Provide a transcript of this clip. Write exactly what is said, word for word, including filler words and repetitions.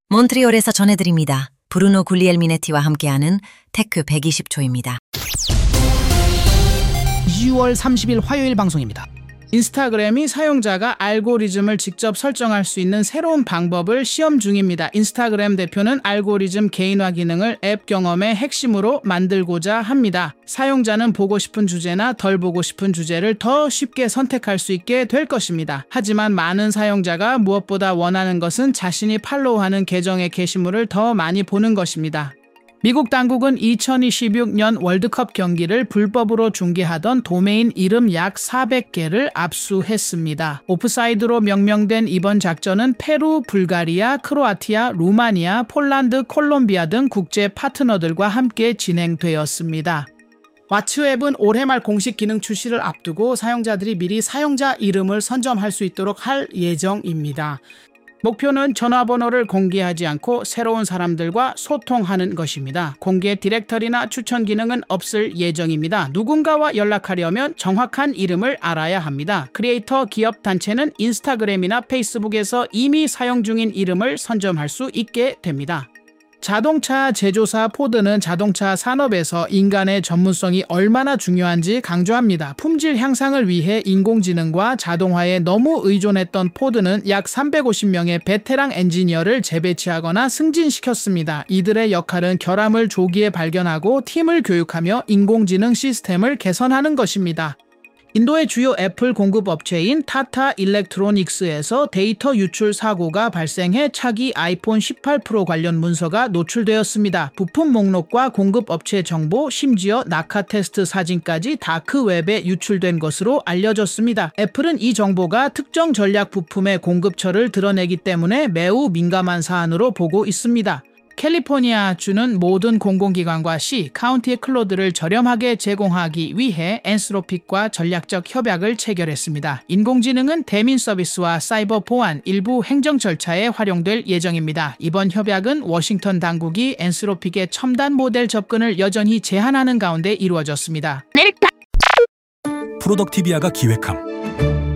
몬트리올에서 전해드립니다. 브루노 구glielminetti 함께하는 테크 백이십 초입니다. 이월 삼십일 화요일 방송입니다. 인스타그램이 사용자가 알고리즘을 직접 설정할 수 있는 새로운 방법을 시험 중입니다. 인스타그램 대표는 알고리즘 개인화 기능을 앱 경험의 핵심으로 만들고자 합니다. 사용자는 보고 싶은 주제나 덜 보고 싶은 주제를 더 쉽게 선택할 수 있게 될 것입니다. 하지만 많은 사용자가 무엇보다 원하는 것은 자신이 팔로우하는 계정의 게시물을 더 많이 보는 것입니다. 미국 당국은 이천이십육 년 월드컵 경기를 불법으로 중계하던 도메인 이름 약 사백 개를 압수했습니다. 오프사이드로 명명된 이번 작전은 페루, 불가리아, 크로아티아, 루마니아, 폴란드, 콜롬비아 등 국제 파트너들과 함께 진행되었습니다. 왓츠 앱은 올해 말 공식 기능 출시를 앞두고 사용자들이 미리 사용자 이름을 선점할 수 있도록 할 예정입니다. 목표는 전화번호를 공개하지 않고 새로운 사람들과 소통하는 것입니다. 공개 디렉터리나 추천 기능은 없을 예정입니다. 누군가와 연락하려면 정확한 이름을 알아야 합니다. 크리에이터 기업 단체는 인스타그램이나 페이스북에서 이미 사용 중인 이름을 선점할 수 있게 됩니다. 자동차 제조사 포드는 자동차 산업에서 인간의 전문성이 얼마나 중요한지 강조합니다. 품질 향상을 위해 인공지능과 자동화에 너무 의존했던 포드는 약 삼백오십 명의 베테랑 엔지니어를 재배치하거나 승진시켰습니다. 이들의 역할은 결함을 조기에 발견하고 팀을 교육하며 인공지능 시스템을 개선하는 것입니다. 인도의 주요 애플 공급 업체인 타타 일렉트로닉스에서 데이터 유출 사고가 발생해 차기 아이폰 십팔 프로 관련 문서가 노출되었습니다. 부품 목록과 공급 업체 정보, 심지어 낙하 테스트 사진까지 다크웹에 유출된 것으로 알려졌습니다. 애플은 이 정보가 특정 전략 부품의 공급처를 드러내기 때문에 매우 민감한 사안으로 보고 있습니다. 캘리포니아주는 모든 공공기관과 시, 카운티의 클로드를 저렴하게 제공하기 위해 엔스로픽과 전략적 협약을 체결했습니다. 인공지능은 대민 서비스와 사이버 보안, 일부 행정 절차에 활용될 예정입니다. 이번 협약은 워싱턴 당국이 엔스로픽의 첨단 모델 접근을 여전히 제한하는 가운데 이루어졌습니다. 프로덕티비아가 기획함.